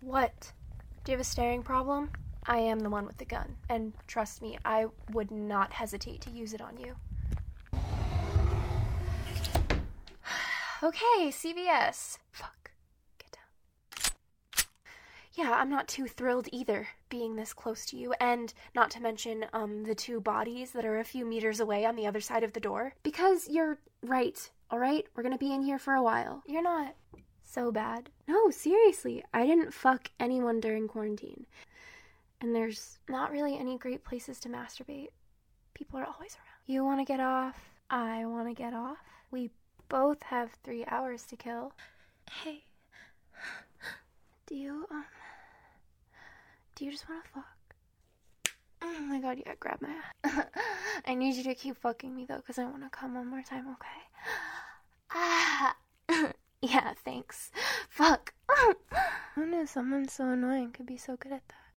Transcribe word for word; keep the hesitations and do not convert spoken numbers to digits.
What? Do you have a staring problem? I am the one with the gun, and trust me, I would not hesitate to use it on you. Okay, C V S. Fuck. Get down. Yeah, I'm not too thrilled either, being this close to you, and not to mention, um, the two bodies that are a few meters away on the other side of the door. Because you're right, alright? We're gonna be in here for a while. You're not so bad. No, seriously, I didn't fuck anyone during quarantine. And there's not really any great places to masturbate. People are always around. You want to get off? I want to get off. We both have three hours to kill. Hey, do you, um, do you just want to fuck? Oh my god, yeah, grab my ass. I need you to keep fucking me, though, because I want to come one more time, okay? Ah, yeah, thanks. Fuck. I don't know, someone so annoying could be so good at that.